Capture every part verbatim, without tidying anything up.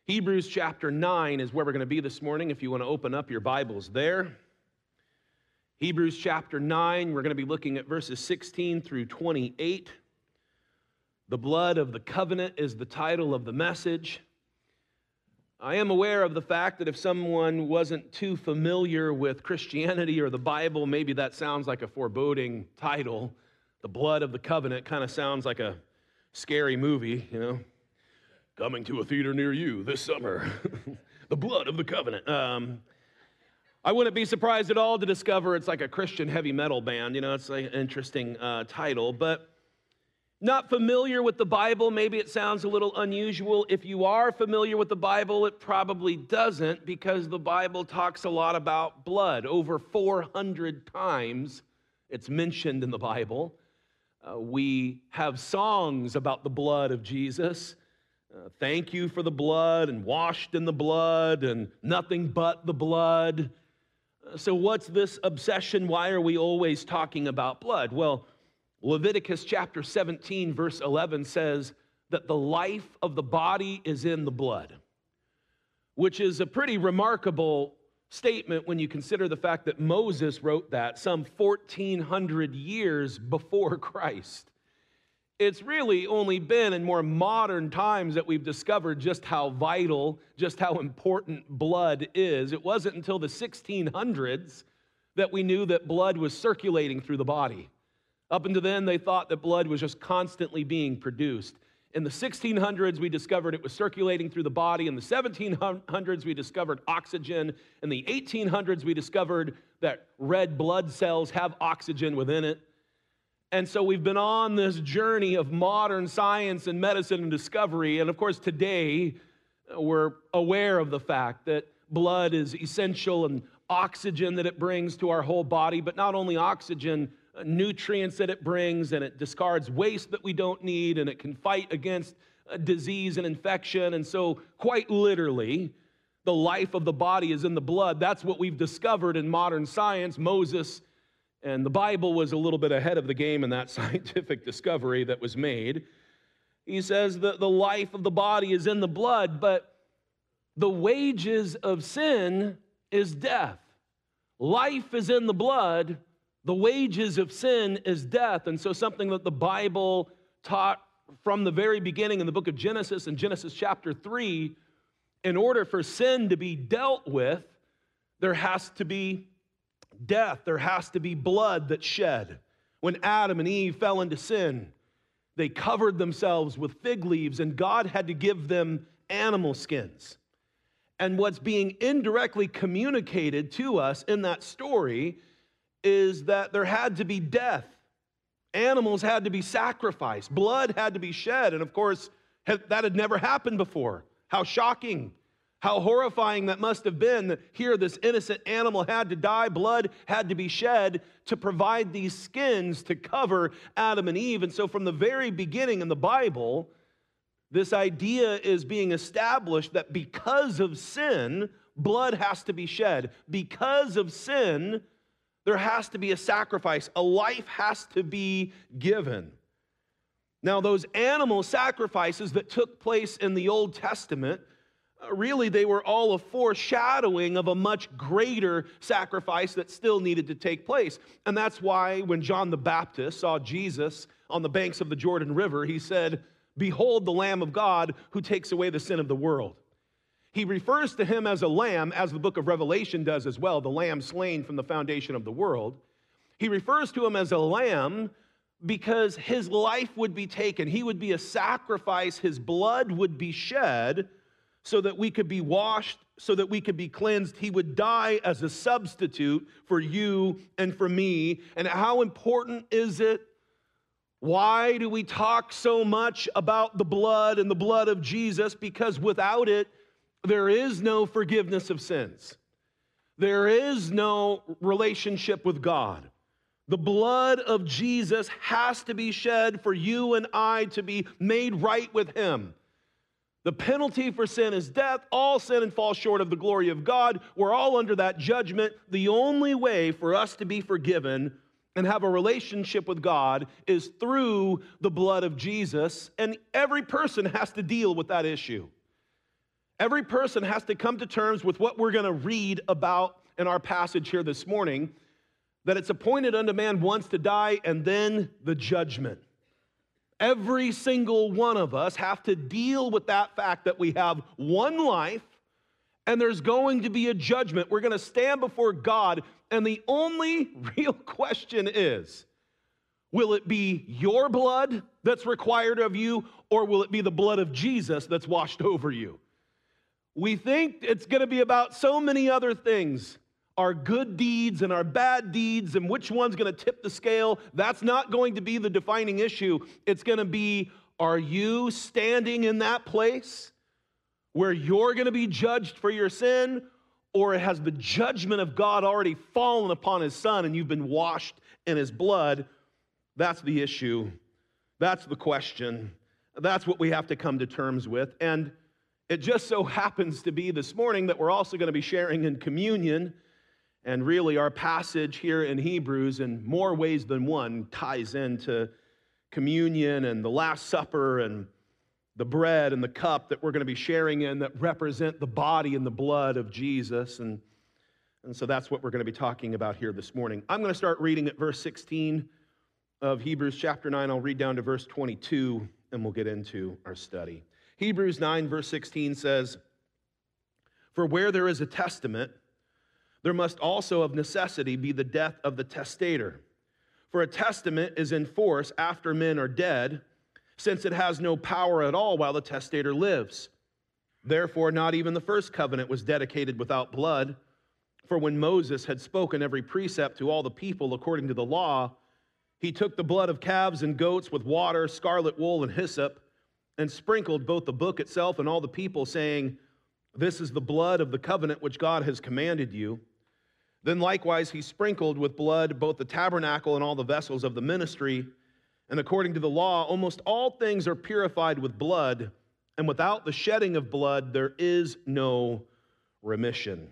Hebrews chapter nine is where we're going to be this morning, if you want to open up your Bibles there. Hebrews chapter nine, we're going to be looking at verses sixteen through twenty-eight. The blood of the covenant is the title of the message. I am aware of the fact that if someone wasn't too familiar with Christianity or the Bible, maybe that sounds like a foreboding title. The blood of the covenant kind of sounds like a scary movie, you know. Coming to a theater near you this summer. The blood of the covenant. Um, I wouldn't be surprised at all to discover it's like a Christian heavy metal band. You know, it's like an interesting uh, title. But not familiar with the Bible, maybe it sounds a little unusual. If you are familiar with the Bible, it probably doesn't, because the Bible talks a lot about blood. Over four hundred times it's mentioned in the Bible. Uh, we have songs about the blood of Jesus. Uh, thank you for the blood, and washed in the blood, and nothing but the blood. Uh, so what's this obsession? Why are we always talking about blood? Well, Leviticus chapter seventeen, verse eleven says that the life of the body is in the blood, which is a pretty remarkable statement when you consider the fact that Moses wrote that some fourteen hundred years before Christ. It's really only been in more modern times that we've discovered just how vital, just how important blood is. It wasn't until the sixteen hundreds that we knew that blood was circulating through the body. Up until then, they thought that blood was just constantly being produced. In the sixteen hundreds, we discovered it was circulating through the body. In the seventeen hundreds, we discovered oxygen. In the eighteen hundreds, we discovered that red blood cells have oxygen within it. And so we've been on this journey of modern science and medicine and discovery. And of course, today, we're aware of the fact that blood is essential, and oxygen that it brings to our whole body, but not only oxygen, nutrients that it brings, and it discards waste that we don't need, and it can fight against disease and infection. And so quite literally, the life of the body is in the blood. That's what we've discovered in modern science. Moses and the Bible was a little bit ahead of the game in that scientific discovery that was made. He says that the life of the body is in the blood, but the wages of sin is death. Life is in the blood. The wages of sin is death. And so something that the Bible taught from the very beginning in the book of Genesis, in Genesis chapter three, in order for sin to be dealt with, there has to be death. There has to be blood that's shed. When Adam and Eve fell into sin, they covered themselves with fig leaves, and God had to give them animal skins. And what's being indirectly communicated to us in that story is that there had to be death. Animals had to be sacrificed. Blood had to be shed. And of course, that had never happened before. How shocking. How horrifying that must have been, that here this innocent animal had to die, blood had to be shed to provide these skins to cover Adam and Eve. And so from the very beginning in the Bible, this idea is being established that because of sin, blood has to be shed. Because of sin, there has to be a sacrifice. A life has to be given. Now, those animal sacrifices that took place in the Old Testament, really, they were all a foreshadowing of a much greater sacrifice that still needed to take place. And that's why when John the Baptist saw Jesus on the banks of the Jordan River, he said, "Behold the Lamb of God who takes away the sin of the world." He refers to him as a lamb, as the book of Revelation does as well, the lamb slain from the foundation of the world. He refers to him as a lamb because his life would be taken. He would be a sacrifice. His blood would be shed so that we could be washed, so that we could be cleansed. He would die as a substitute for you and for me. And how important is it? Why do we talk so much about the blood and the blood of Jesus? Because without it, there is no forgiveness of sins. There is no relationship with God. The blood of Jesus has to be shed for you and I to be made right with Him. The penalty for sin is death. All sin and fall short of the glory of God. We're all under that judgment. The only way for us to be forgiven and have a relationship with God is through the blood of Jesus. And every person has to deal with that issue. Every person has to come to terms with what we're going to read about in our passage here this morning, that it's appointed unto man once to die and then the judgment. Every single one of us have to deal with that fact that we have one life and there's going to be a judgment. We're going to stand before God, and the only real question is, will it be your blood that's required of you, or will it be the blood of Jesus that's washed over you? We think it's going to be about so many other things, our good deeds and our bad deeds, and which one's going to tip the scale. That's not going to be the defining issue. It's going to be, are you standing in that place where you're going to be judged for your sin, or has the judgment of God already fallen upon his Son and you've been washed in his blood? That's the issue. That's the question. That's what we have to come to terms with. And it just so happens to be this morning that we're also going to be sharing in communion. And really, our passage here in Hebrews, in more ways than one, ties into communion and the Last Supper and the bread and the cup that we're going to be sharing in that represent the body and the blood of Jesus. And, and so that's what we're going to be talking about here this morning. I'm going to start reading at verse sixteen of Hebrews chapter nine. I'll read down to verse twenty-two, and we'll get into our study. Hebrews nine, verse sixteen says, "For where there is a testament, there must also of necessity be the death of the testator. For a testament is in force after men are dead, since it has no power at all while the testator lives. Therefore, not even the first covenant was dedicated without blood. For when Moses had spoken every precept to all the people according to the law, he took the blood of calves and goats with water, scarlet wool, and hyssop, and sprinkled both the book itself and all the people, saying, 'This is the blood of the covenant which God has commanded you.' Then likewise he sprinkled with blood both the tabernacle and all the vessels of the ministry. And according to the law, almost all things are purified with blood, and without the shedding of blood, there is no remission."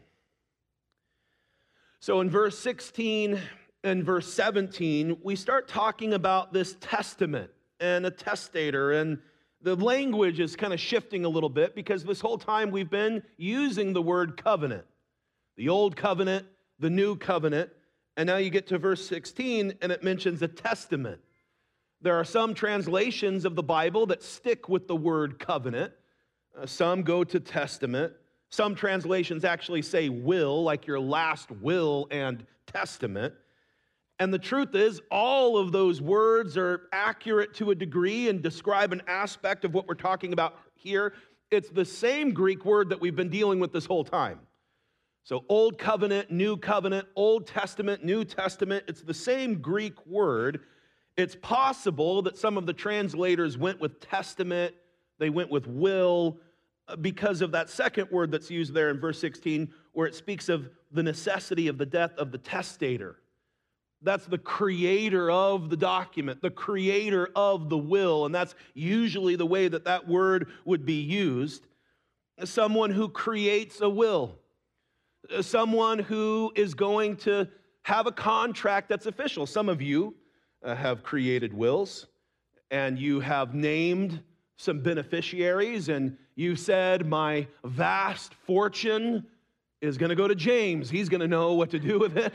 So in verse sixteen and verse seventeen, we start talking about this testament and a testator, and the language is kind of shifting a little bit because this whole time we've been using the word covenant. The old covenant, the new covenant, and now you get to verse sixteen and it mentions a testament. There are some translations of the Bible that stick with the word covenant. Uh, some go to testament. Some translations actually say will, like your last will and testament. And the truth is, all of those words are accurate to a degree and describe an aspect of what we're talking about here. It's the same Greek word that we've been dealing with this whole time. So Old Covenant, New Covenant, Old Testament, New Testament, it's the same Greek word. It's possible that some of the translators went with testament, they went with will, because of that second word that's used there in verse sixteen, where it speaks of the necessity of the death of the testator. That's the creator of the document, the creator of the will, and that's usually the way that that word would be used. Someone who creates a will, someone who is going to have a contract that's official. Some of you uh, have created wills, and you have named some beneficiaries, and you said, my vast fortune is going to go to James. He's going to know what to do with it.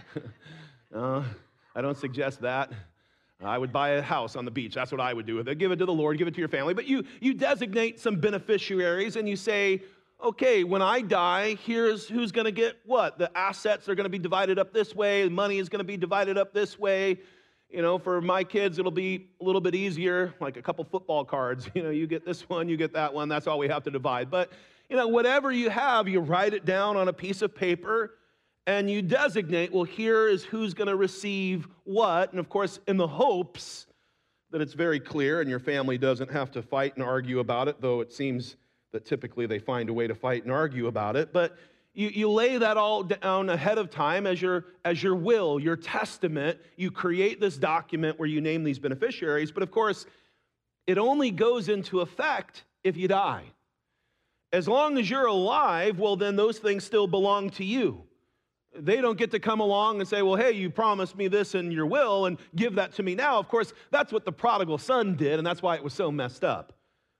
uh, I don't suggest that. I would buy a house on the beach. That's what I would do with it. Give it to the Lord, give it to your family. But you, you designate some beneficiaries, and you say, okay, when I die, here's who's going to get what. The assets are going to be divided up this way. The money is going to be divided up this way. You know, for my kids, it'll be a little bit easier, like a couple football cards. You know, you get this one, you get that one. That's all we have to divide. But, you know, whatever you have, you write it down on a piece of paper, and you designate, well, here is who's going to receive what. And, of course, in the hopes that it's very clear and your family doesn't have to fight and argue about it, though it seems that typically they find a way to fight and argue about it. But you, you lay that all down ahead of time as your, as your will, your testament. You create this document where you name these beneficiaries. But, of course, it only goes into effect if you die. As long as you're alive, well, then those things still belong to you. They don't get to come along and say, well, hey, you promised me this in your will and give that to me now. Of course, that's what the prodigal son did, and that's why it was so messed up.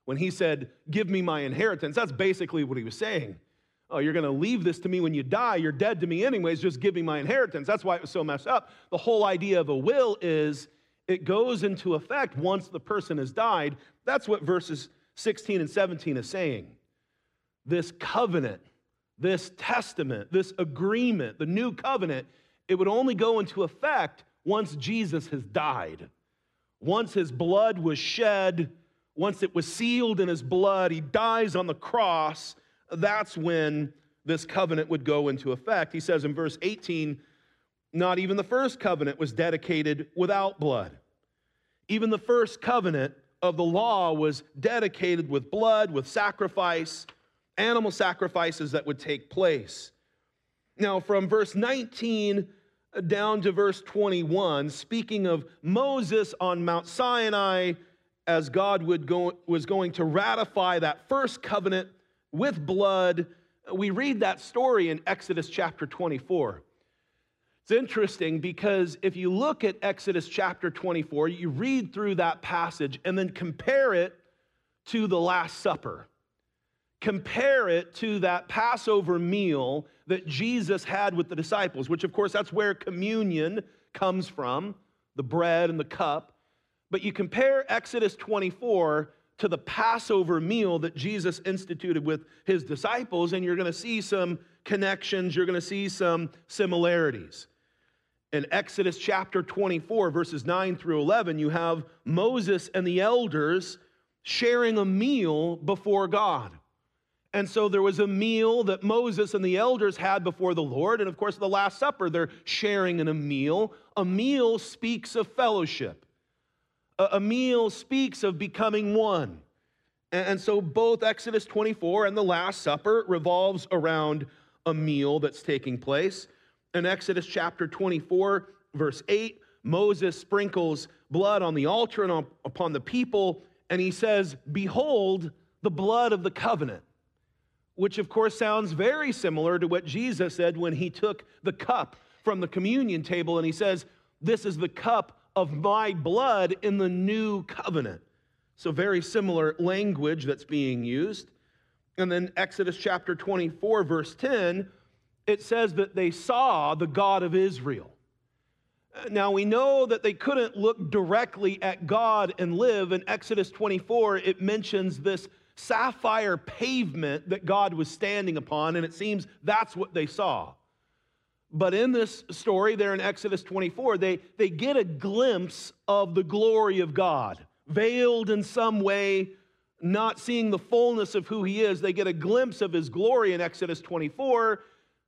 When he said, give me my inheritance, that's basically what he was saying. Oh, you're going to leave this to me when you die. You're dead to me anyways. Just give me my inheritance. That's why it was so messed up. The whole idea of a will is it goes into effect once the person has died. That's what verses sixteen and seventeen is saying. This covenant, this testament, this agreement, the new covenant, it would only go into effect once Jesus has died. Once his blood was shed, once it was sealed in his blood, he dies on the cross. That's when this covenant would go into effect. He says in verse eighteen, not even the first covenant was dedicated without blood. Even the first covenant of the law was dedicated with blood, with sacrifice, animal sacrifices that would take place. Now, from verse nineteen down to verse twenty-one, speaking of Moses on Mount Sinai, as God would go, was going to ratify that first covenant with blood, we read that story in Exodus chapter twenty-four. It's interesting because if you look at Exodus chapter twenty-four, you read through that passage and then compare it to the Last Supper. Compare it to that Passover meal that Jesus had with the disciples, which of course that's where communion comes from, the bread and the cup. But you compare Exodus twenty-four to the Passover meal that Jesus instituted with his disciples, and you're going to see some connections, you're going to see some similarities. In Exodus chapter twenty-four, verses nine through eleven, you have Moses and the elders sharing a meal before God. And so there was a meal that Moses and the elders had before the Lord, and of course the Last Supper, they're sharing in a meal. A meal speaks of fellowship. A meal speaks of becoming one. And so both Exodus twenty-four and the Last Supper revolves around a meal that's taking place. In Exodus chapter twenty-four, verse eight, Moses sprinkles blood on the altar and upon the people, and he says, behold, the blood of the covenant, which of course sounds very similar to what Jesus said when he took the cup from the communion table, and he says, this is the cup of my blood in the new covenant. So very similar language that's being used. And then Exodus chapter twenty-four, verse ten, it says that they saw the God of Israel. Now we know that they couldn't look directly at God and live. In Exodus twenty-four, it mentions this sapphire pavement that God was standing upon, and it seems that's what they saw. But in this story there in Exodus twenty-four, they, they get a glimpse of the glory of God, veiled in some way, not seeing the fullness of who he is. They get a glimpse of his glory in Exodus twenty-four.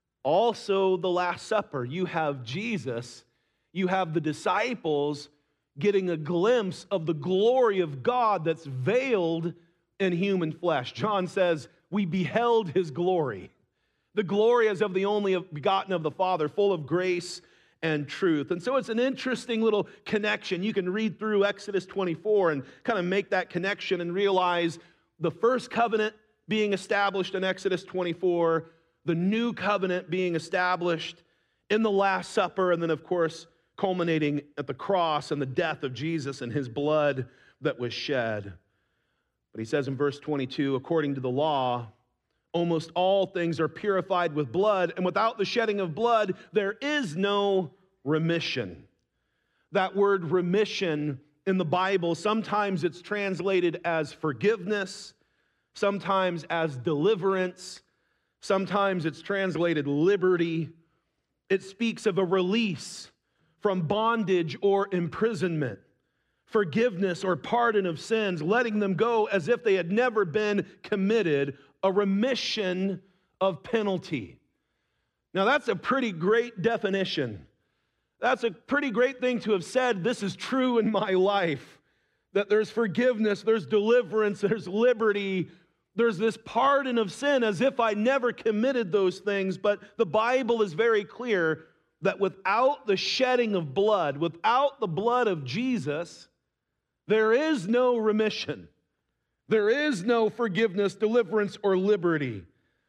Also, the Last Supper. You have Jesus, you have the disciples getting a glimpse of the glory of God that's veiled in human flesh. John says, we beheld his glory. The glory as of the only begotten of the Father, full of grace and truth. And so it's an interesting little connection. You can read through Exodus twenty-four and kind of make that connection and realize the first covenant being established in Exodus twenty-four, the new covenant being established in the Last Supper, and then of course culminating at the cross and the death of Jesus and his blood that was shed. But he says in verse twenty-two, according to the law, almost all things are purified with blood, and without the shedding of blood, there is no remission. That word remission in the Bible, sometimes it's translated as forgiveness, sometimes as deliverance, sometimes it's translated liberty. It speaks of a release from bondage or imprisonment, forgiveness or pardon of sins, letting them go as if they had never been committed, a remission of penalty. Now that's a pretty great definition. That's a pretty great thing to have said, this is true in my life, that there's forgiveness, there's deliverance, there's liberty, there's this pardon of sin as if I never committed those things. But the Bible is very clear that without the shedding of blood, without the blood of Jesus, there is no remission. There is no forgiveness, deliverance, or liberty.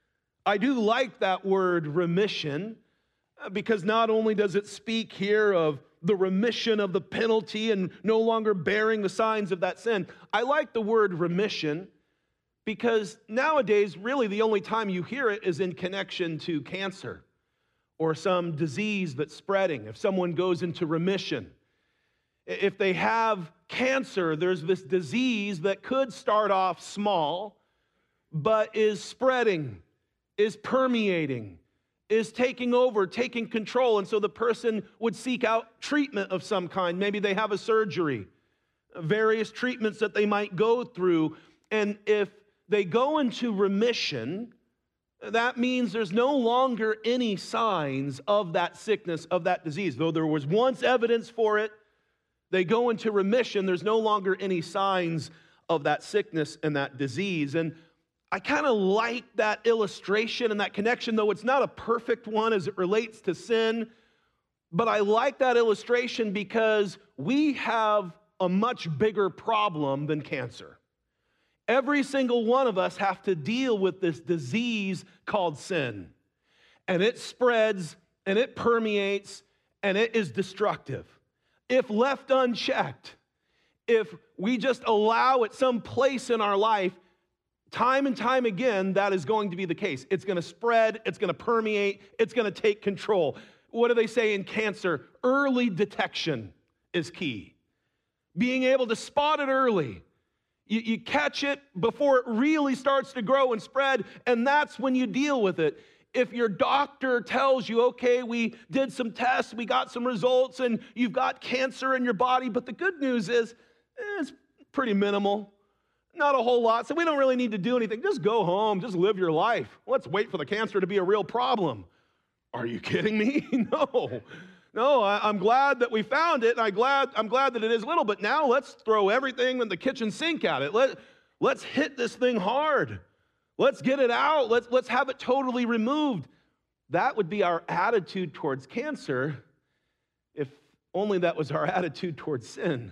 I do like that word remission because not only does it speak here of the remission of the penalty and no longer bearing the signs of that sin, I like the word remission because nowadays, really the only time you hear it is in connection to cancer or some disease that's spreading. If someone goes into remission, if they have cancer, there's this disease that could start off small, but is spreading, is permeating, is taking over, taking control. And so the person would seek out treatment of some kind. Maybe they have a surgery, various treatments that they might go through. And if they go into remission, that means there's no longer any signs of that sickness, of that disease. Though there was once evidence for it, they go into remission, there's no longer any signs of that sickness and that disease. And I kind of like that illustration and that connection, though it's not a perfect one as it relates to sin. But I like that illustration because we have a much bigger problem than cancer. Every single one of us have to deal with this disease called sin. And it spreads, and it permeates, and it is destructive. If left unchecked, if we just allow it some place in our life, time and time again, that is going to be the case. It's going to spread, it's going to permeate, it's going to take control. What do they say in cancer? Early detection is key. Being able to spot it early. You, you catch it before it really starts to grow and spread, and that's when you deal with it. If your doctor tells you, okay, we did some tests, we got some results, and you've got cancer in your body, but the good news is eh, it's pretty minimal. Not a whole lot, so we don't really need to do anything. Just go home, just live your life. Let's wait for the cancer to be a real problem. Are you kidding me? No. No, I, I'm glad that we found it, and I glad, I'm glad that it is little, but now let's throw everything in the kitchen sink at it. Let, let's hit this thing hard. Let's get it out. Let's, let's have it totally removed. That would be our attitude towards cancer if only that was our attitude towards sin.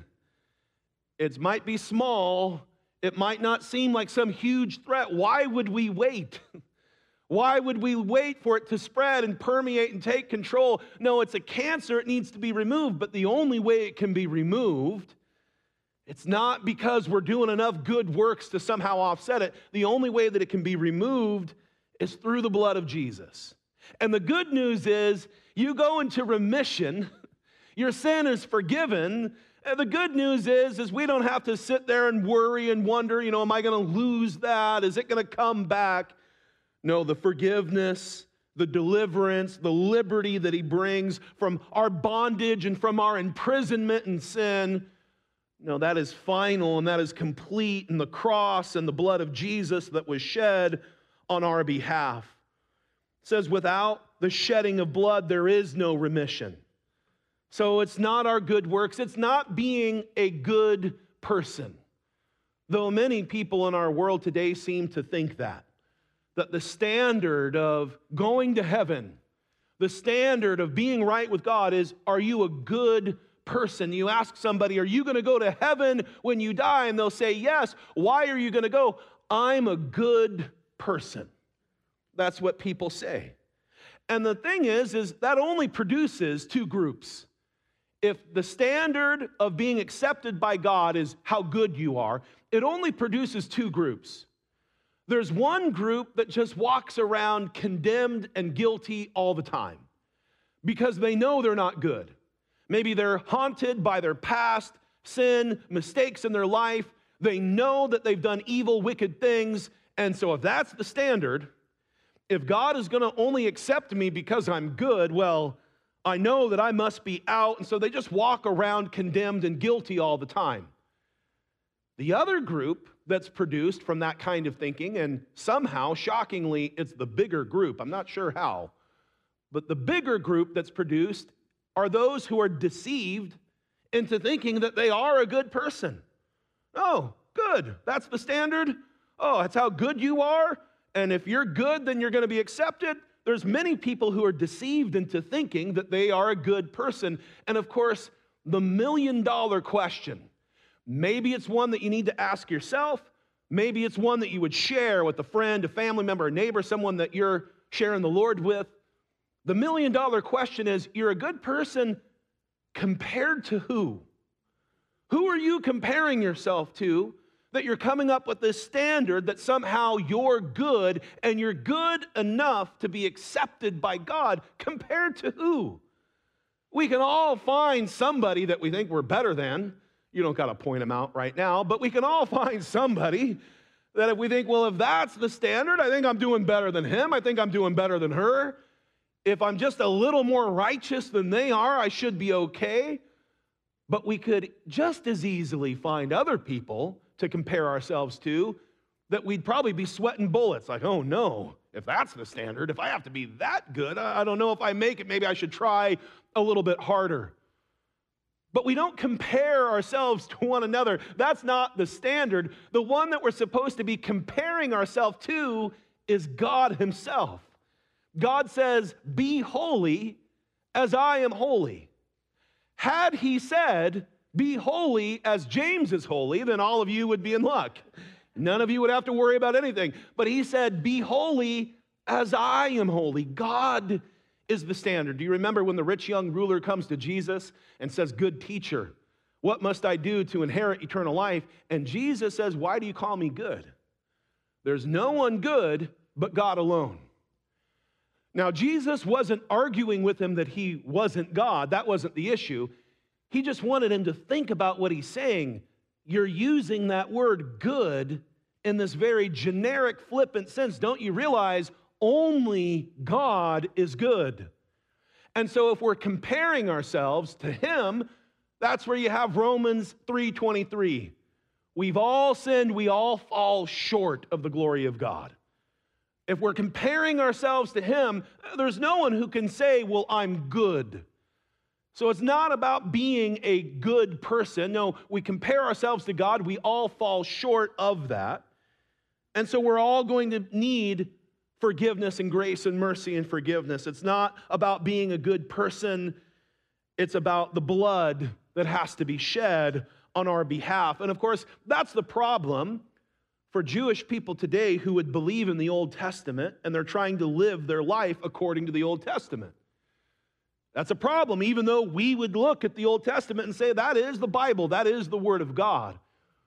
It might be small. It might not seem like some huge threat. Why would we wait? Why would we wait for it to spread and permeate and take control? No, it's a cancer. It needs to be removed. But the only way it can be removed, it's not because we're doing enough good works to somehow offset it. The only way that it can be removed is through the blood of Jesus. And the good news is you go into remission. Your sin is forgiven. And the good news is, is we don't have to sit there and worry and wonder, you know, am I going to lose that? Is it going to come back? No, the forgiveness, the deliverance, the liberty that he brings from our bondage and from our imprisonment and sin, no, that is final and that is complete in the cross and the blood of Jesus that was shed on our behalf. It says, without the shedding of blood, there is no remission. So it's not our good works. It's not being a good person. Though many people in our world today seem to think that. That the standard of going to heaven, the standard of being right with God is, are you a good person? You ask somebody, are you going to go to heaven when you die? And they'll say, yes. Why are you going to go? I'm a good person. That's what people say. And the thing is, is that only produces two groups. If the standard of being accepted by God is how good you are, it only produces two groups. There's one group that just walks around condemned and guilty all the time because they know they're not good. Maybe they're haunted by their past sin, mistakes in their life. They know that they've done evil, wicked things. And so if that's the standard, if God is going to only accept me because I'm good, well, I know that I must be out. And so they just walk around condemned and guilty all the time. The other group that's produced from that kind of thinking, and somehow, shockingly, it's the bigger group. I'm not sure how. But the bigger group that's produced are those who are deceived into thinking that they are a good person. Oh, good. That's the standard. Oh, that's how good you are. And if you're good, then you're going to be accepted. There's many people who are deceived into thinking that they are a good person. And of course, the million dollar question, maybe it's one that you need to ask yourself. Maybe it's one that you would share with a friend, a family member, a neighbor, someone that you're sharing the Lord with. The million dollar question is, you're a good person compared to who? Who are you comparing yourself to that you're coming up with this standard that somehow you're good and you're good enough to be accepted by God. Compared to who? We can all find somebody that we think we're better than. You don't got to point them out right now, but we can all find somebody that if we think, well, if that's the standard, I think I'm doing better than him. I think I'm doing better than her. If I'm just a little more righteous than they are, I should be okay. But we could just as easily find other people to compare ourselves to that we'd probably be sweating bullets. Like, oh no, if that's the standard, if I have to be that good, I don't know if I make it. Maybe I should try a little bit harder. But we don't compare ourselves to one another. That's not the standard. The one that we're supposed to be comparing ourselves to is God himself. God says, be holy as I am holy. Had he said, be holy as James is holy, then all of you would be in luck. None of you would have to worry about anything. But he said, be holy as I am holy. God is the standard. Do you remember when the rich young ruler comes to Jesus and says, good teacher, what must I do to inherit eternal life? And Jesus says, why do you call me good? There's no one good but God alone. Now, Jesus wasn't arguing with him that he wasn't God. That wasn't the issue. He just wanted him to think about what he's saying. You're using that word good in this very generic, flippant sense. Don't you realize only God is good? And so if we're comparing ourselves to him, that's where you have Romans three twenty-three. We've all sinned, we all fall short of the glory of God. If we're comparing ourselves to him, there's no one who can say, well, I'm good. So it's not about being a good person. No, we compare ourselves to God. We all fall short of that. And so we're all going to need forgiveness and grace and mercy and forgiveness. It's not about being a good person. It's about the blood that has to be shed on our behalf. And of course, that's the problem for Jewish people today who would believe in the Old Testament and they're trying to live their life according to the Old Testament. That's a problem, even though we would look at the Old Testament and say that is the Bible, that is the Word of God.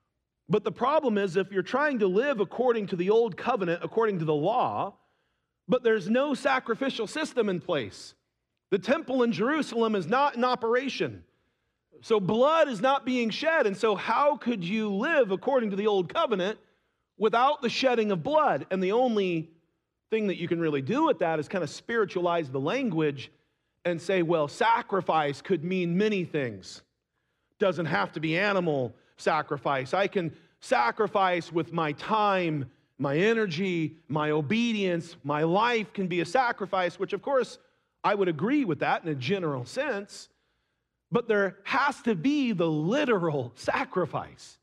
But the problem is if you're trying to live according to the Old Covenant, according to the law, but there's no sacrificial system in place. The temple in Jerusalem is not in operation. So blood is not being shed. And so how could you live according to the Old Covenant without the shedding of blood? And the only thing that you can really do with that is kind of spiritualize the language and say, well, sacrifice could mean many things. Doesn't have to be animal sacrifice. I can sacrifice with my time, my energy, my obedience. My life can be a sacrifice, which of course I would agree with that in a general sense. But there has to be the literal sacrifice.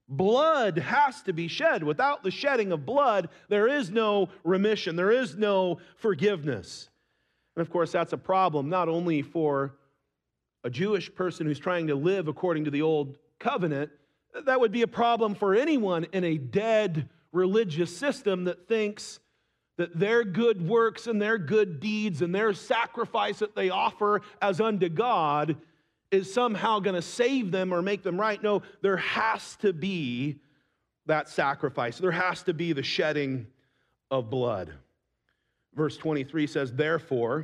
Blood has to be shed. Without the shedding of blood, there is no remission. There is no forgiveness. And of course, that's a problem not only for a Jewish person who's trying to live according to the Old Covenant, that would be a problem for anyone in a dead religious system that thinks that their good works and their good deeds and their sacrifice that they offer as unto God is somehow going to save them or make them right. No, there has to be that sacrifice. There has to be the shedding of blood. Verse twenty-three says, therefore,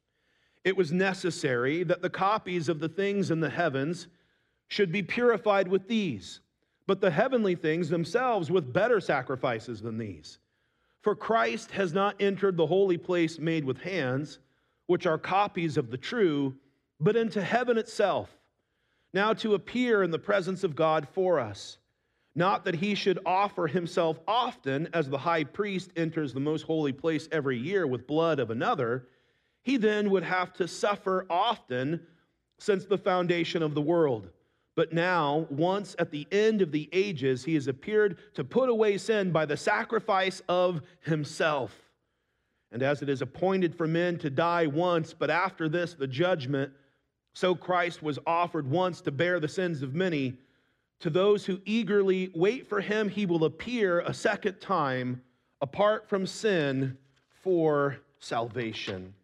it was necessary that the copies of the things in the heavens should be purified with these, but the heavenly things themselves with better sacrifices than these. For Christ has not entered the holy place made with hands, which are copies of the true, but into heaven itself, now to appear in the presence of God for us. Not that he should offer himself often, as the high priest enters the most holy place every year with blood of another. He then would have to suffer often since the foundation of the world. But now, once at the end of the ages, he has appeared to put away sin by the sacrifice of himself. And as it is appointed for men to die once, but after this the judgment, so Christ was offered once to bear the sins of many. To those who eagerly wait for him, he will appear a second time, apart from sin, for salvation.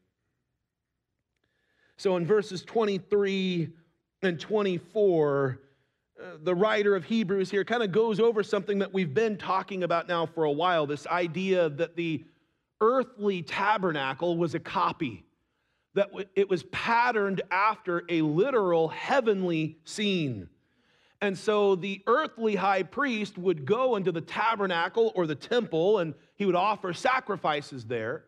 So in verses twenty-three and twenty-four, uh, the writer of Hebrews here kind of goes over something that we've been talking about now for a while, this idea that the earthly tabernacle was a copy, that it was patterned after a literal heavenly scene. And so the earthly high priest would go into the tabernacle or the temple, and he would offer sacrifices there.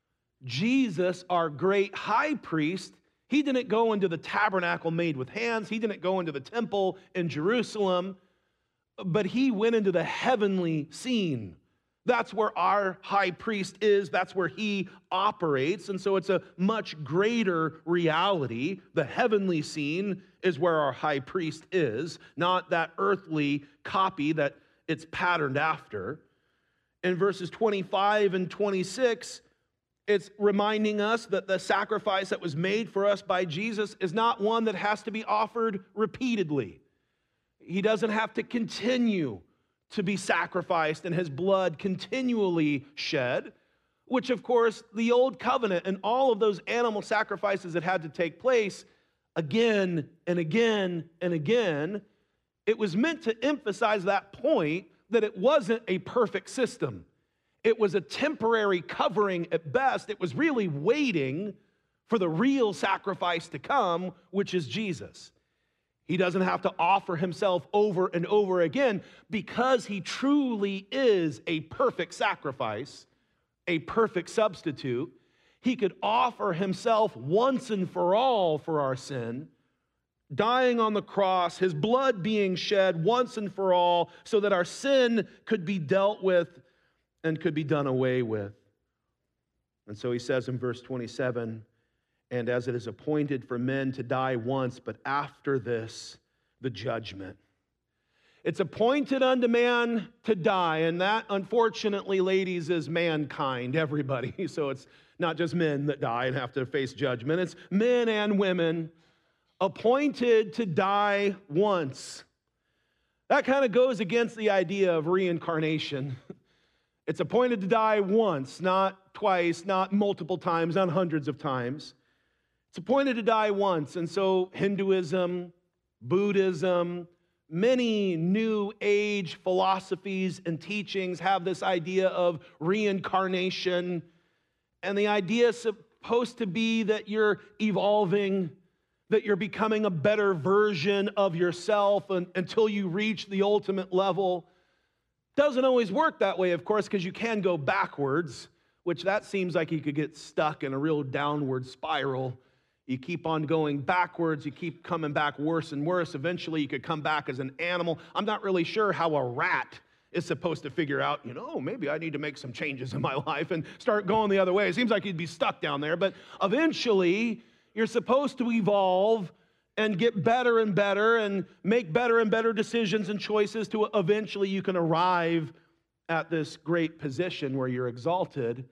Jesus, our great high priest, he didn't go into the tabernacle made with hands. He didn't go into the temple in Jerusalem, but he went into the heavenly scene. That's where our high priest is. That's where he operates. And so it's a much greater reality. The heavenly scene is where our high priest is, not that earthly copy that it's patterned after. In verses twenty-five and twenty-six, it's reminding us that the sacrifice that was made for us by Jesus is not one that has to be offered repeatedly. He doesn't have to continue to be sacrificed and his blood continually shed, which of course the old covenant and all of those animal sacrifices that had to take place again and again and again, it was meant to emphasize that point that it wasn't a perfect system. It was a temporary covering at best. It was really waiting for the real sacrifice to come, which is Jesus. He doesn't have to offer himself over and over again because he truly is a perfect sacrifice, a perfect substitute. He could offer himself once and for all for our sin, dying on the cross, his blood being shed once and for all so that our sin could be dealt with and could be done away with. And so he says in verse twenty-seven, and as it is appointed for men to die once, but after this, the judgment. It's appointed unto man to die, and that, unfortunately, ladies, is mankind, everybody. So it's not just men that die and have to face judgment. It's men and women appointed to die once. That kind of goes against the idea of reincarnation. It's appointed to die once, not twice, not multiple times, not hundreds of times. It's appointed to die once. And so Hinduism, Buddhism, many new age philosophies and teachings have this idea of reincarnation. And the idea is supposed to be that you're evolving, that you're becoming a better version of yourself until you reach the ultimate level. Doesn't always work that way, of course, because you can go backwards, which that seems like you could get stuck in a real downward spiral. You keep on going backwards, you keep coming back worse and worse. Eventually, you could come back as an animal. I'm not really sure how a rat is supposed to figure out, you know, maybe I need to make some changes in my life and start going the other way. It seems like you'd be stuck down there, but eventually, you're supposed to evolve and get better and better and make better and better decisions and choices to eventually you can arrive at this great position where you're exalted.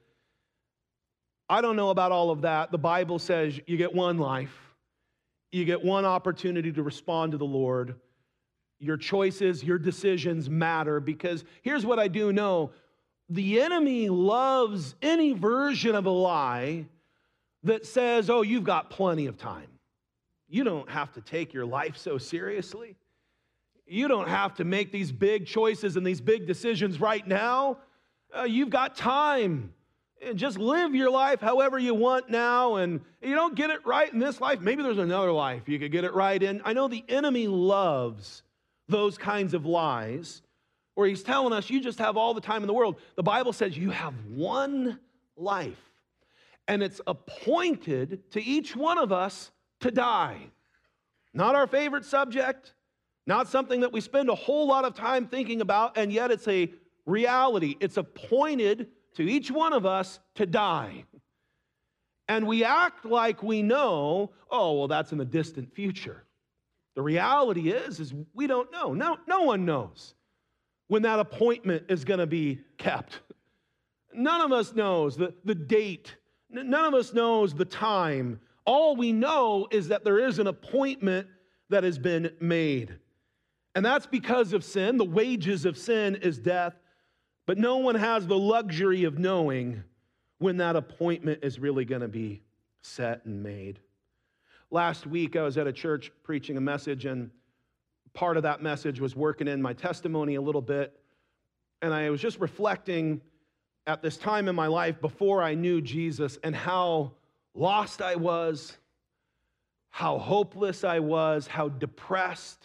I don't know about all of that. The Bible says you get one life. You get one opportunity to respond to the Lord. Your choices, your decisions matter, because here's what I do know. The enemy loves any version of a lie that says, oh, you've got plenty of time. You don't have to take your life so seriously. You don't have to make these big choices and these big decisions right now. Uh, you've got time. And just live your life however you want now. And you don't get it right in this life, maybe there's another life you could get it right in. I know the enemy loves those kinds of lies where he's telling us you just have all the time in the world. The Bible says you have one life. And it's appointed to each one of us to die. Not our favorite subject, not something that we spend a whole lot of time thinking about, and yet it's a reality. It's appointed to each one of us to die. And we act like we know, oh, well, that's in the distant future. The reality is, is we don't know. No, no one knows when that appointment is going to be kept. None of us knows the, the date. None of us knows the time. All we know is that there is an appointment that has been made. And that's because of sin. The wages of sin is death. But no one has the luxury of knowing when that appointment is really going to be set and made. Last week, I was at a church preaching a message, and part of that message was working in my testimony a little bit. And I was just reflecting at this time in my life before I knew Jesus and how lost I was, how hopeless I was, how depressed,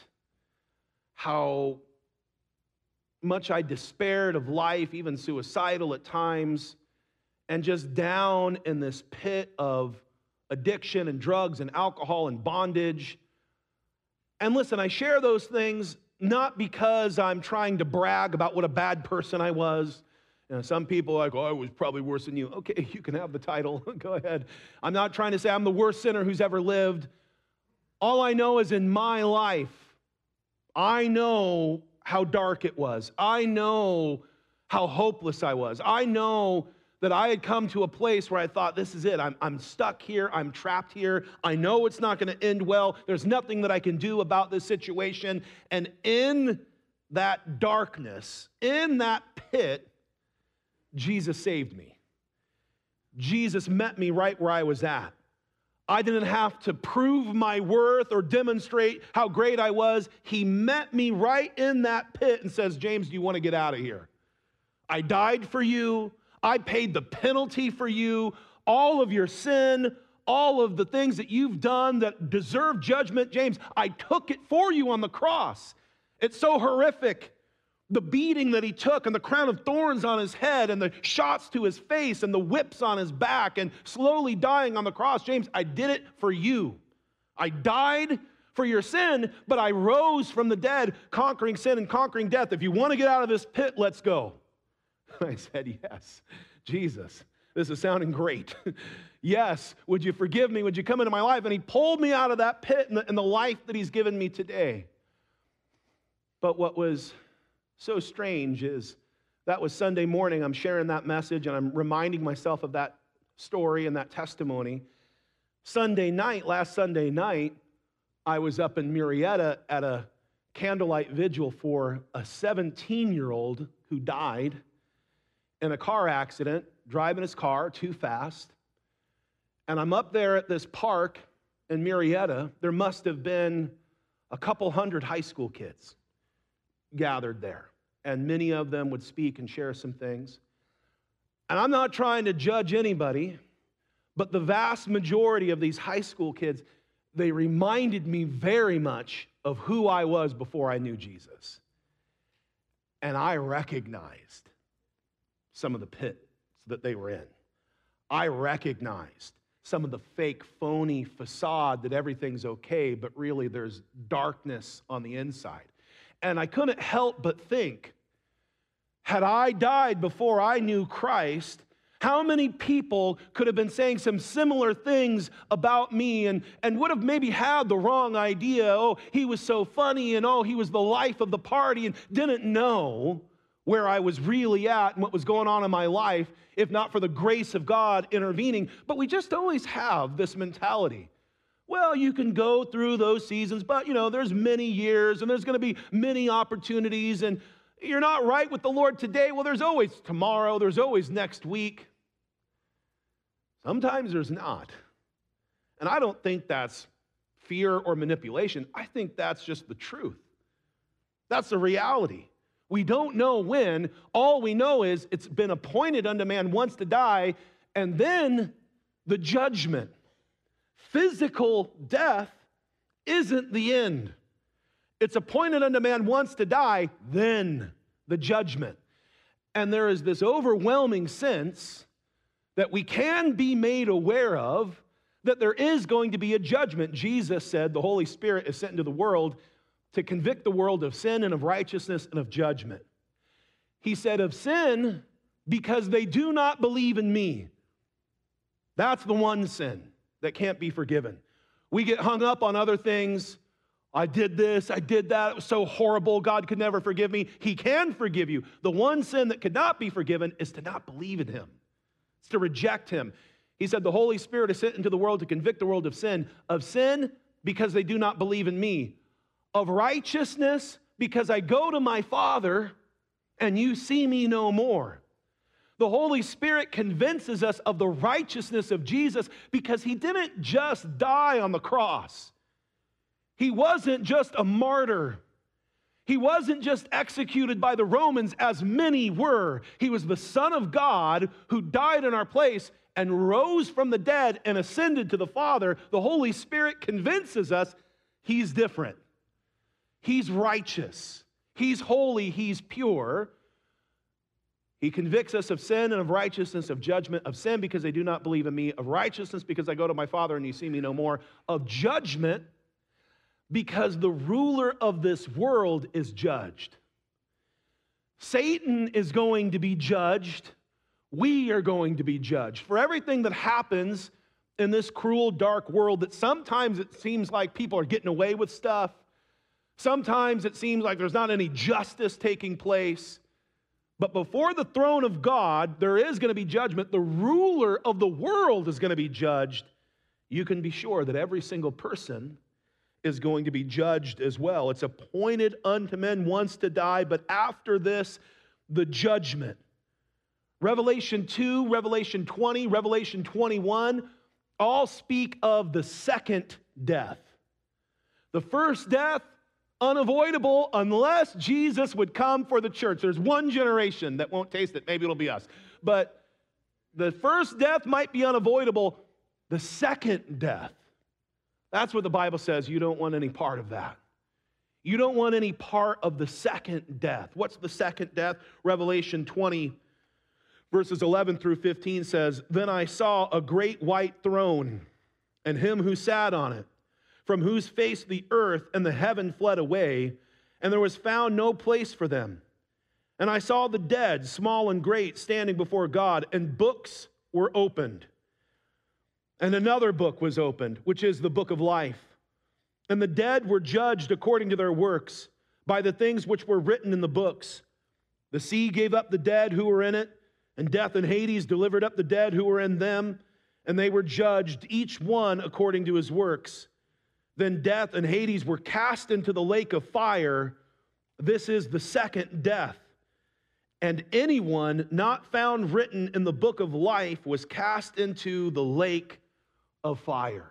how much I despaired of life, even suicidal at times, and just down in this pit of addiction and drugs and alcohol and bondage. And listen, I share those things not because I'm trying to brag about what a bad person I was. You know, some people are like, oh, I was probably worse than you. Okay, you can have the title. Go ahead. I'm not trying to say I'm the worst sinner who's ever lived. All I know is in my life, I know how dark it was. I know how hopeless I was. I know that I had come to a place where I thought, this is it. I'm, I'm stuck here. I'm trapped here. I know it's not going to end well. There's nothing that I can do about this situation. And in that darkness, in that pit, Jesus saved me. Jesus met me right where I was at. I didn't have to prove my worth or demonstrate how great I was. He met me right in that pit and says, James, do you want to get out of here? I died for you. I paid the penalty for you. All of your sin, all of the things that you've done that deserve judgment, James, I took it for you on the cross. It's so horrific. The beating that he took and the crown of thorns on his head and the shots to his face and the whips on his back and slowly dying on the cross. James, I did it for you. I died for your sin, but I rose from the dead, conquering sin and conquering death. If you want to get out of this pit, let's go. I said, yes, Jesus, this is sounding great. Yes, would you forgive me? Would you come into my life? And he pulled me out of that pit and the, and the life that he's given me today. But what was so strange is that was Sunday morning. I'm sharing that message and I'm reminding myself of that story and that testimony. Sunday night, last Sunday night, I was up in Murrieta at a candlelight vigil for a seventeen-year-old who died in a car accident, driving his car too fast. And I'm up there at this park in Murrieta. There must have been a couple hundred high school kids gathered there. And many of them would speak and share some things. And I'm not trying to judge anybody, but the vast majority of these high school kids, they reminded me very much of who I was before I knew Jesus. And I recognized some of the pits that they were in. I recognized some of the fake, phony facade that everything's okay, but really there's darkness on the inside. And I couldn't help but think, had I died before I knew Christ, how many people could have been saying some similar things about me and, and would have maybe had the wrong idea? Oh, he was so funny, and oh, he was the life of the party, and didn't know where I was really at and what was going on in my life, if not for the grace of God intervening. But we just always have this mentality. Well, you can go through those seasons, but, you know, there's many years, and there's going to be many opportunities, and you're not right with the Lord today. Well, there's always tomorrow. There's always next week. Sometimes there's not. And I don't think that's fear or manipulation. I think that's just the truth. That's the reality. We don't know when. All we know is it's been appointed unto man once to die, and then the judgment. Physical death isn't the end. It's appointed unto man once to die, then the judgment. And there is this overwhelming sense that we can be made aware of that there is going to be a judgment. Jesus said the Holy Spirit is sent into the world to convict the world of sin and of righteousness and of judgment. He said of sin because they do not believe in me. That's the one sin that can't be forgiven. We get hung up on other things. I did this, I did that, it was so horrible, God could never forgive me. He can forgive you. The one sin that could not be forgiven is to not believe in him. It's to reject him. He said the Holy Spirit is sent into the world to convict the world of sin. Of sin, because they do not believe in me. Of righteousness, because I go to my Father and you see me no more. The Holy Spirit convinces us of the righteousness of Jesus because he didn't just die on the cross. He wasn't just a martyr. He wasn't just executed by the Romans, as many were. He was the Son of God who died in our place and rose from the dead and ascended to the Father. The Holy Spirit convinces us he's different. He's righteous. He's holy. He's pure. He convicts us of sin and of righteousness, of judgment, of sin because they do not believe in me, of righteousness because I go to my Father and you see me no more, of judgment because the ruler of this world is judged. Satan is going to be judged. We are going to be judged. For everything that happens in this cruel, dark world, that sometimes it seems like people are getting away with stuff. Sometimes it seems like there's not any justice taking place. But before the throne of God, there is going to be judgment. The ruler of the world is going to be judged. You can be sure that every single person is going to be judged as well. It's appointed unto men once to die, but after this, the judgment. Revelation two, Revelation twenty, Revelation twenty-one, all speak of the second death. The first death, unavoidable unless Jesus would come for the church. There's one generation that won't taste it. Maybe it'll be us. But the first death might be unavoidable. The second death, that's what the Bible says. You don't want any part of that. You don't want any part of the second death. What's the second death? Revelation twenty, verses eleven through fifteen says, "Then I saw a great white throne, and him who sat on it, from whose face the earth and the heaven fled away, and there was found no place for them. And I saw the dead, small and great, standing before God, and books were opened. And another book was opened, which is the book of life. And the dead were judged according to their works, by the things which were written in the books. The sea gave up the dead who were in it, and death and Hades delivered up the dead who were in them, and they were judged, each one according to his works. Then death and Hades were cast into the lake of fire. This is the second death. And anyone not found written in the book of life was cast into the lake of fire."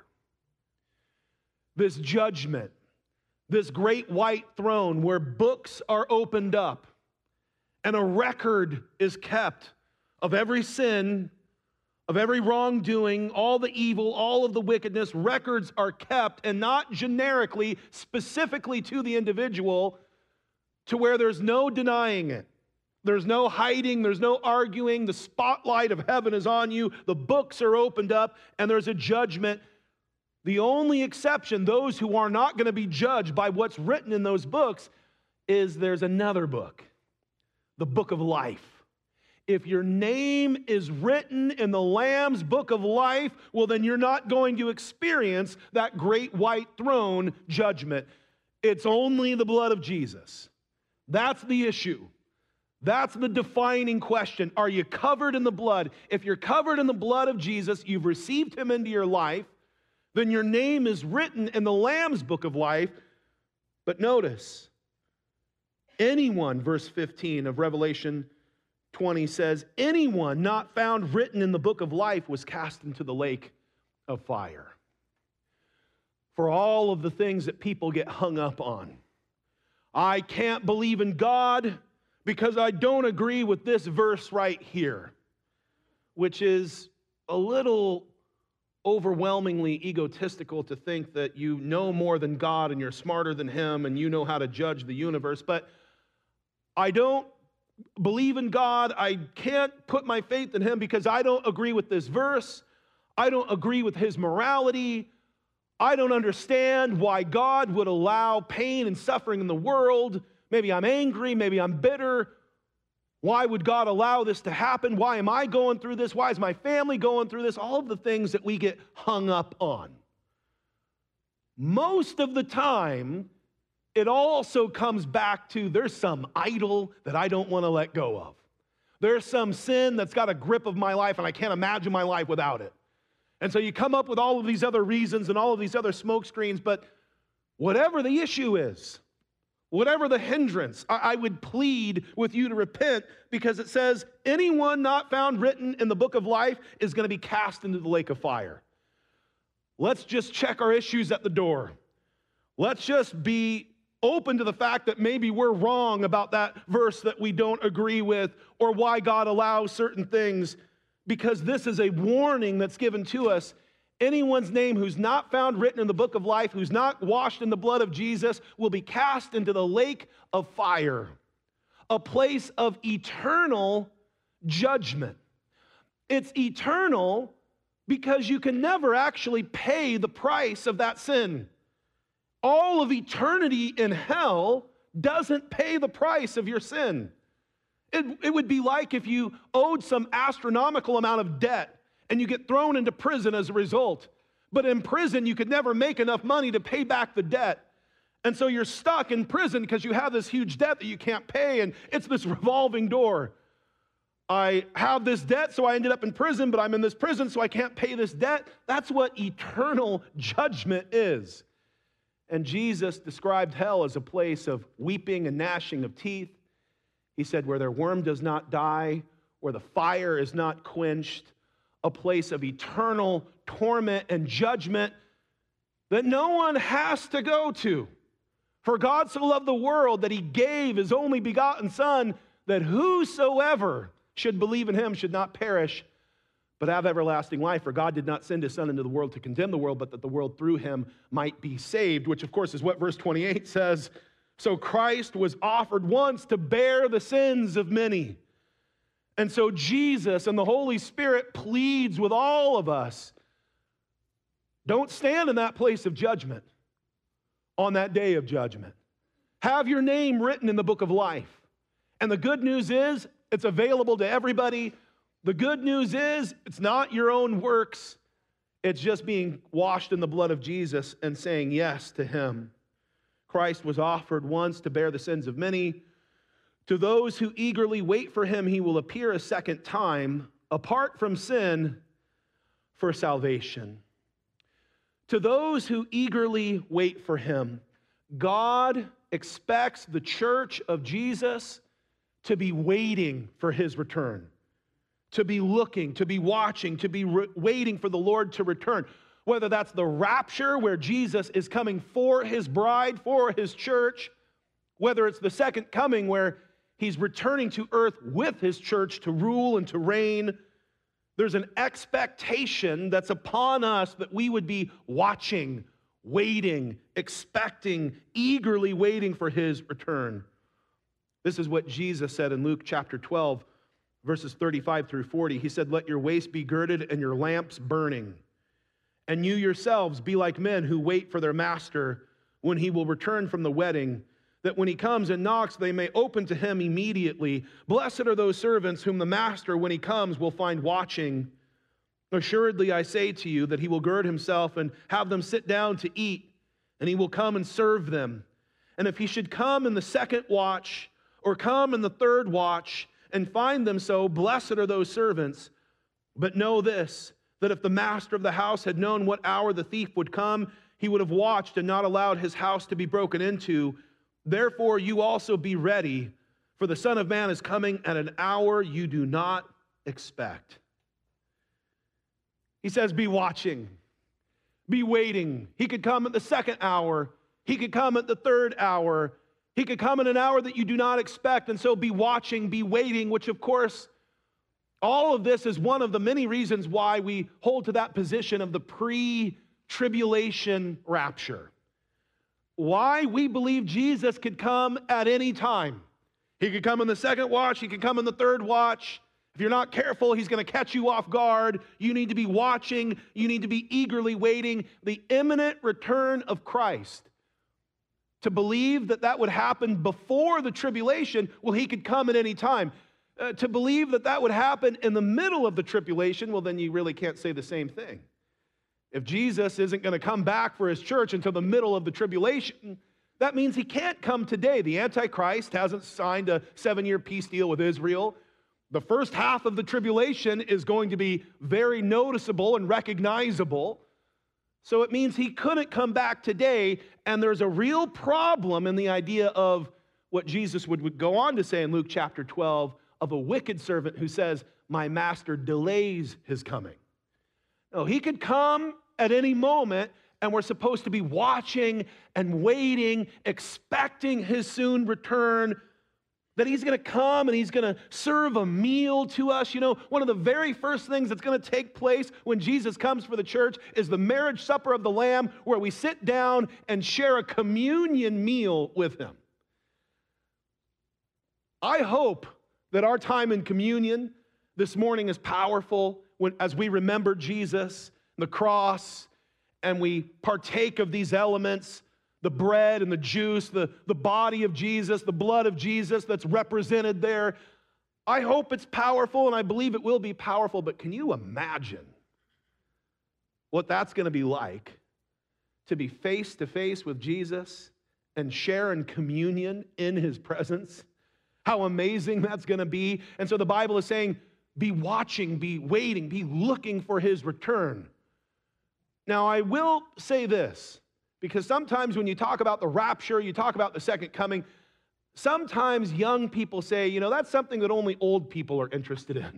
This judgment, this great white throne where books are opened up and a record is kept of every sin, of every wrongdoing, all the evil, all of the wickedness. Records are kept, and not generically, specifically to the individual, to where there's no denying it. There's no hiding, there's no arguing. The spotlight of heaven is on you. The books are opened up, and there's a judgment. The only exception, those who are not going to be judged by what's written in those books, is there's another book, the book of life. If your name is written in the Lamb's book of life, well, then you're not going to experience that great white throne judgment. It's only the blood of Jesus. That's the issue. That's the defining question. Are you covered in the blood? If you're covered in the blood of Jesus, you've received him into your life, then your name is written in the Lamb's book of life. But notice, anyone, verse fifteen of Revelation twenty says, anyone not found written in the book of life was cast into the lake of fire. For all of the things that people get hung up on. I can't believe in God because I don't agree with this verse right here, which is a little overwhelmingly egotistical to think that you know more than God and you're smarter than him and you know how to judge the universe. But I don't believe in God. I can't put my faith in him because I don't agree with this verse. I don't agree with his morality. I don't understand why God would allow pain and suffering in the world. Maybe I'm angry, maybe I'm bitter. Why would God allow this to happen? Why am I going through this? Why is my family going through this? All of the things that we get hung up on. Most of the time, it also comes back to there's some idol that I don't want to let go of. There's some sin that's got a grip of my life and I can't imagine my life without it. And so you come up with all of these other reasons and all of these other smoke screens, but whatever the issue is, whatever the hindrance, I, I would plead with you to repent, because it says anyone not found written in the book of life is going to be cast into the lake of fire. Let's just check our issues at the door. Let's just be open to the fact that maybe we're wrong about that verse that we don't agree with, or why God allows certain things, because this is a warning that's given to us. Anyone's name who's not found written in the book of life, who's not washed in the blood of Jesus, will be cast into the lake of fire, a place of eternal judgment. It's eternal because you can never actually pay the price of that sin. All of eternity in hell doesn't pay the price of your sin. It, it would be like if you owed some astronomical amount of debt and you get thrown into prison as a result. But in prison, you could never make enough money to pay back the debt. And so you're stuck in prison because you have this huge debt that you can't pay, and it's this revolving door. I have this debt, so I ended up in prison, but I'm in this prison, so I can't pay this debt. That's what eternal judgment is. And Jesus described hell as a place of weeping and gnashing of teeth. He said, where their worm does not die, where the fire is not quenched, a place of eternal torment and judgment that no one has to go to. For God so loved the world that he gave his only begotten Son, that whosoever should believe in him should not perish, but have everlasting life. For God did not send his Son into the world to condemn the world, but that the world through him might be saved, which of course is what verse twenty-eight says. So Christ was offered once to bear the sins of many. And so Jesus and the Holy Spirit pleads with all of us, don't stand in that place of judgment on that day of judgment. Have your name written in the book of life. And the good news is, it's available to everybody. The good news is, it's not your own works. It's just being washed in the blood of Jesus and saying yes to him. Christ was offered once to bear the sins of many. To those who eagerly wait for him, he will appear a second time, apart from sin, for salvation. To those who eagerly wait for him, God expects the church of Jesus to be waiting for his return, to be looking, to be watching, to be re- waiting for the Lord to return. Whether that's the rapture, where Jesus is coming for his bride, for his church, whether it's the second coming, where he's returning to earth with his church to rule and to reign. There's an expectation that's upon us that we would be watching, waiting, expecting, eagerly waiting for his return. This is what Jesus said in Luke chapter twelve, verses thirty-five through forty. He said, let your waist be girded and your lamps burning. And you yourselves be like men who wait for their master when he will return from the wedding, that when he comes and knocks, they may open to him immediately. Blessed are those servants whom the master, when he comes, will find watching. Assuredly, I say to you that he will gird himself and have them sit down to eat, and he will come and serve them. And if he should come in the second watch, or come in the third watch, and find them so, blessed are those servants. But know this, that if the master of the house had known what hour the thief would come, he would have watched and not allowed his house to be broken into. Therefore, you also be ready, for the Son of Man is coming at an hour you do not expect. He says, be watching, be waiting. He could come at the second hour. He could come at the third hour. He could come in an hour that you do not expect. And so be watching, be waiting, which of course, all of this is one of the many reasons why we hold to that position of the pre-tribulation rapture. Why we believe Jesus could come at any time. He could come in the second watch. He could come in the third watch. If you're not careful, he's going to catch you off guard. You need to be watching. You need to be eagerly waiting the imminent return of Christ. To believe that that would happen before the tribulation, well, he could come at any time. Uh, to believe that that would happen in the middle of the tribulation, well, then you really can't say the same thing. If Jesus isn't going to come back for his church until the middle of the tribulation, that means he can't come today. The Antichrist hasn't signed a seven-year peace deal with Israel. The first half of the tribulation is going to be very noticeable and recognizable. So it means he couldn't come back today, and there's a real problem in the idea of what Jesus would, would go on to say in Luke chapter twelve, of a wicked servant who says, my master delays his coming. No, he could come at any moment, and we're supposed to be watching and waiting, expecting his soon return, that he's going to come and he's going to serve a meal to us. You know, one of the very first things that's going to take place when Jesus comes for the church is the marriage supper of the Lamb, where we sit down and share a communion meal with him. I hope that our time in communion this morning is powerful when, as we remember Jesus, the cross, and we partake of these elements, the bread and the juice, the, the body of Jesus, the blood of Jesus that's represented there. I hope it's powerful, and I believe it will be powerful, but can you imagine what that's going to be like to be face to face with Jesus and share in communion in his presence? How amazing that's going to be. And so the Bible is saying, be watching, be waiting, be looking for his return. Now, I will say this, because sometimes when you talk about the rapture, you talk about the second coming, sometimes young people say, you know, that's something that only old people are interested in.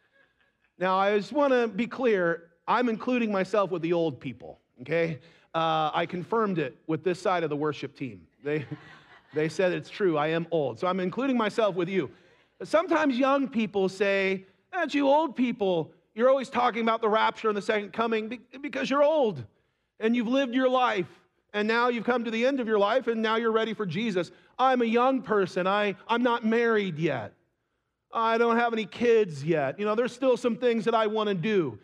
Now, I just want to be clear, I'm including myself with the old people, okay? Uh, I confirmed it with this side of the worship team. They, they said it's true, I am old. So I'm including myself with you. Sometimes young people say, that's you old people, you're always talking about the rapture and the second coming because you're old and you've lived your life. And now you've come to the end of your life, and now you're ready for Jesus. I'm a young person. I, I'm not married yet. I don't have any kids yet. You know, there's still some things that I want to do.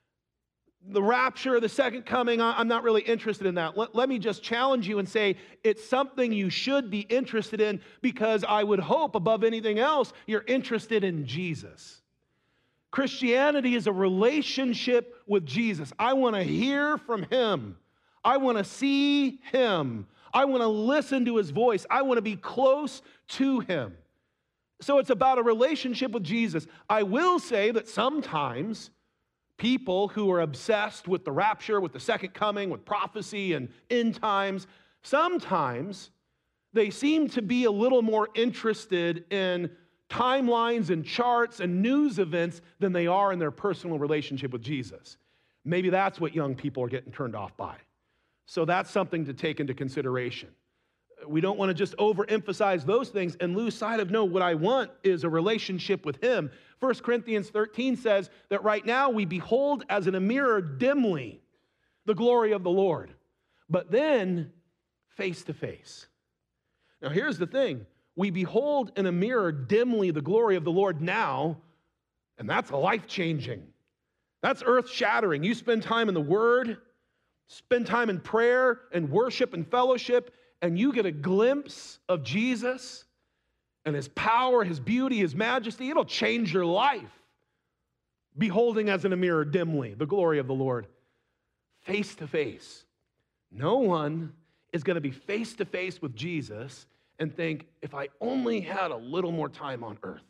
The rapture, the second coming, I, I'm not really interested in that. Let, let me just challenge you and say it's something you should be interested in, because I would hope above anything else you're interested in Jesus. Christianity is a relationship with Jesus. I want to hear from him. I want to see him. I want to listen to his voice. I want to be close to him. So it's about a relationship with Jesus. I will say that sometimes people who are obsessed with the rapture, with the second coming, with prophecy and end times, sometimes they seem to be a little more interested in timelines and charts and news events than they are in their personal relationship with Jesus. Maybe that's what young people are getting turned off by. So that's something to take into consideration. We don't want to just overemphasize those things and lose sight of, no, what I want is a relationship with him. First Corinthians thirteen says that right now we behold as in a mirror dimly the glory of the Lord, but then face to face. Now here's the thing. We behold in a mirror dimly the glory of the Lord now, and that's life-changing. That's earth-shattering. You spend time in the Word, spend time in prayer and worship and fellowship, and you get a glimpse of Jesus and his power, his beauty, his majesty. It'll change your life. Beholding as in a mirror dimly the glory of the Lord, face to face. No one is going to be face to face with Jesus and think, if I only had a little more time on earth.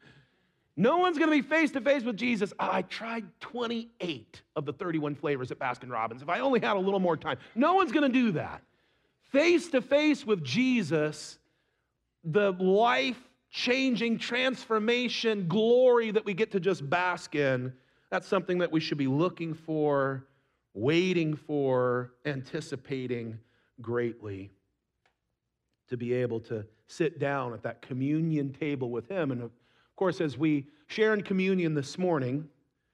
No one's going to be face-to-face with Jesus. I tried twenty-eight of the thirty-one flavors at Baskin-Robbins. If I only had a little more time. No one's going to do that. Face-to-face with Jesus, the life-changing transformation, glory that we get to just bask in, that's something that we should be looking for, waiting for, anticipating greatly, to be able to sit down at that communion table with him. And of course, as we share in communion this morning,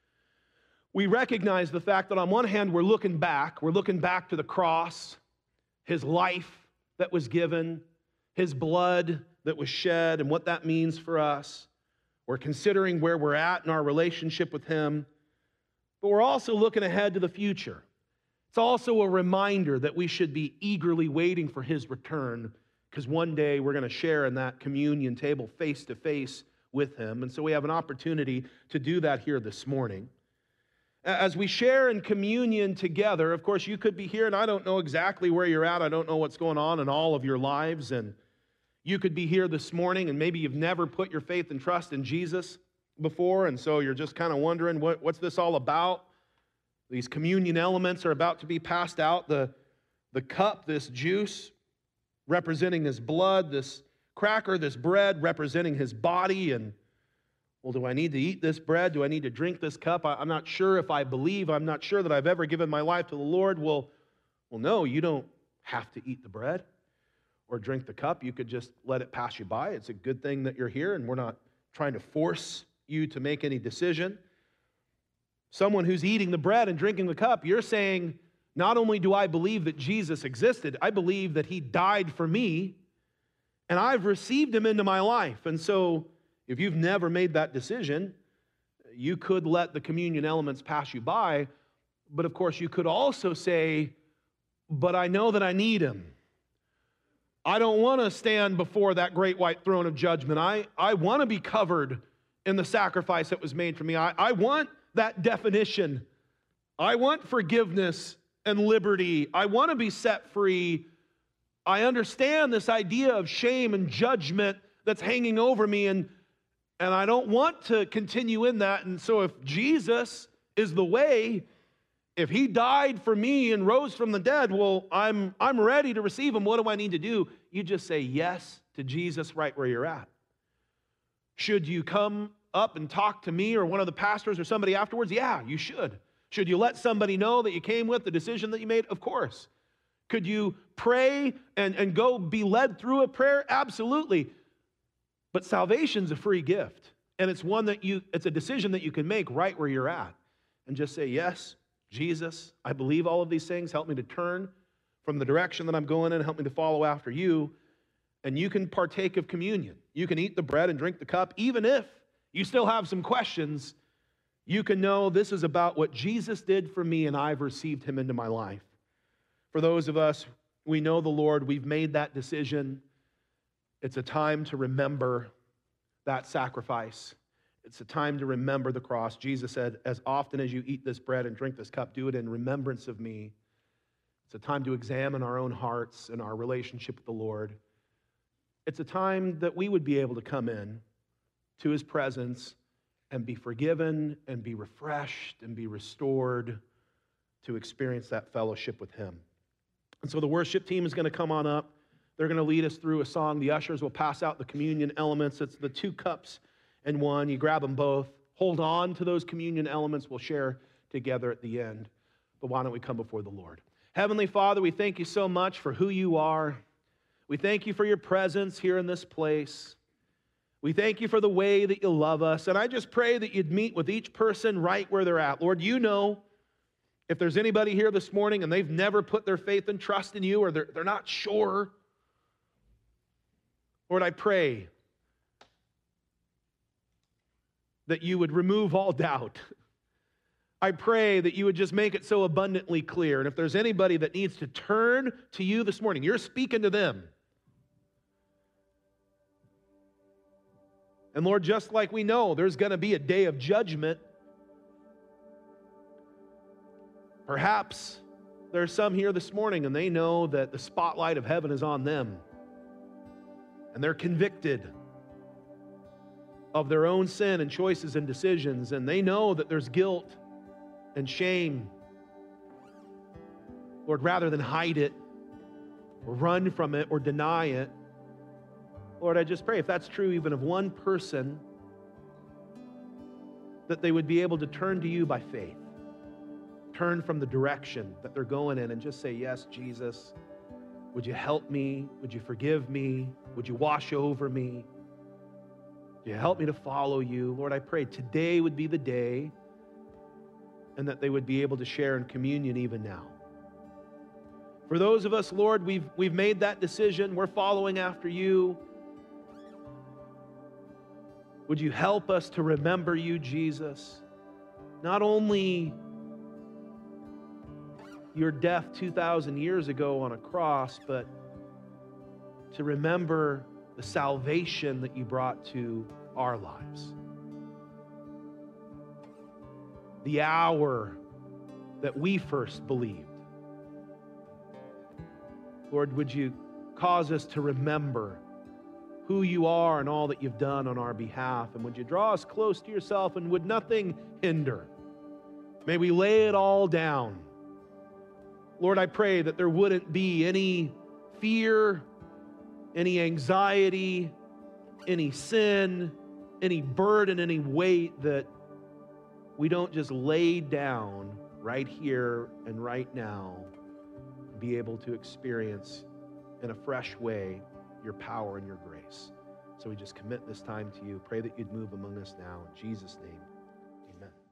we recognize the fact that on one hand, we're looking back. We're looking back to the cross, his life that was given, his blood that was shed, and what that means for us. We're considering where we're at in our relationship with him, but we're also looking ahead to the future. It's also a reminder that we should be eagerly waiting for his return, because one day we're going to share in that communion table face to face with him. And so we have an opportunity to do that here this morning. As we share in communion together, of course, you could be here, and I don't know exactly where you're at. I don't know what's going on in all of your lives. And you could be here this morning, and maybe you've never put your faith and trust in Jesus before, and so you're just kind of wondering, what, what's this all about? These communion elements are about to be passed out. The, the cup, this juice, representing his blood, this cracker, this bread, representing his body. And, well, do I need to eat this bread? Do I need to drink this cup? I, I'm not sure if I believe. I'm not sure that I've ever given my life to the Lord. Well, Well, no, you don't have to eat the bread or drink the cup. You could just let it pass you by. It's a good thing that you're here, and we're not trying to force you to make any decision. Someone who's eating the bread and drinking the cup, you're saying, not only do I believe that Jesus existed, I believe that he died for me, and I've received him into my life. And so if you've never made that decision, you could let the communion elements pass you by, but of course you could also say, but I know that I need him. I don't want to stand before that great white throne of judgment. I, I want to be covered in the sacrifice that was made for me. I, I want that definition. I want forgiveness and liberty. I want to be set free. I understand this idea of shame and judgment that's hanging over me, and, and I don't want to continue in that. And so if Jesus is the way, if he died for me and rose from the dead, well, I'm, I'm ready to receive him. What do I need to do? You just say yes to Jesus right where you're at. Should you come up and talk to me or one of the pastors or somebody afterwards? Yeah, you should. Should you let somebody know that you came with the decision that you made? Of course. Could you pray and, and go be led through a prayer? Absolutely. But salvation's a free gift. And it's one that you, it's a decision that you can make right where you're at. And just say, yes, Jesus, I believe all of these things. Help me to turn from the direction that I'm going in. Help me to follow after you. And you can partake of communion. You can eat the bread and drink the cup. Even if you still have some questions, you can know this is about what Jesus did for me, and I've received him into my life. For those of us, we know the Lord, we've made that decision. It's a time to remember that sacrifice. It's a time to remember the cross. Jesus said, as often as you eat this bread and drink this cup, do it in remembrance of me. It's a time to examine our own hearts and our relationship with the Lord. It's a time that we would be able to come in to his presence and be forgiven and be refreshed and be restored to experience that fellowship with him. And so the worship team is going to come on up. They're going to lead us through a song. The ushers will pass out the communion elements. It's the two cups and one. You grab them both. Hold on to those communion elements. We'll share together at the end. But why don't we come before the Lord? Heavenly Father, we thank you so much for who you are. We thank you for your presence here in this place. We thank you for the way that you love us. And I just pray that you'd meet with each person right where they're at. Lord, you know if there's anybody here this morning and they've never put their faith and trust in you, or they're, they're not sure. Lord, I pray that you would remove all doubt. I pray that you would just make it so abundantly clear. And if there's anybody that needs to turn to you this morning, you're speaking to them. And Lord, just like we know there's going to be a day of judgment, perhaps there's some here this morning and they know that the spotlight of heaven is on them. And they're convicted of their own sin and choices and decisions. And they know that there's guilt and shame. Lord, rather than hide it or run from it or deny it, Lord, I just pray if that's true even of one person, that they would be able to turn to you by faith. Turn from the direction that they're going in and just say, yes, Jesus, would you help me? Would you forgive me? Would you wash over me? Would you help me to follow you? Lord, I pray today would be the day, and that they would be able to share in communion even now. For those of us, Lord, we've, we've made that decision. We're following after you. Would you help us to remember you, Jesus? Not only your death two thousand years ago on a cross, but to remember the salvation that you brought to our lives. The hour that we first believed. Lord, would you cause us to remember who you are and all that you've done on our behalf, and would you draw us close to yourself, and would nothing hinder. May we lay it all down. Lord, I pray that there wouldn't be any fear, any anxiety, any sin, any burden, any weight that we don't just lay down right here and right now be able to experience in a fresh way your power and your grace. So we just commit this time to you. Pray that you'd move among us now. In Jesus' name.